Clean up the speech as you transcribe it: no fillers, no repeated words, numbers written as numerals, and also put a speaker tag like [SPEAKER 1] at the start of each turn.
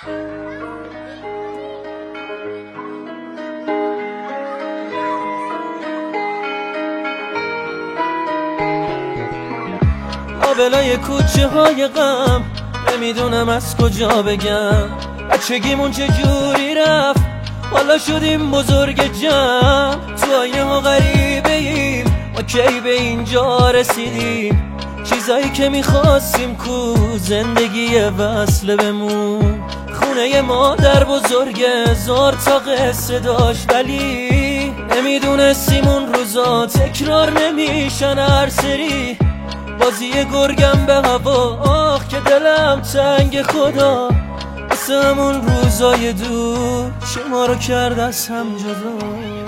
[SPEAKER 1] آبلای کوچه های غم نمیدونم از کجا بگم. بچگیمون چجوری رفت حالا شدیم بزرگ جمع. تو آینه ها غریبه ایم، ما کی به اینجا رسیدیم؟ چیزایی که میخواستیم کو زندگی وصله بمون. خونه مادر بزرگ هزار تا قصه داشت ولی نمیدونستیم اون روزا تکرار نمیشن هر سری. بازی گرگم به هوا، آخ که دلم تنگ خدا. واسه همون روزای دور چه ما رو کرد از هم جدا.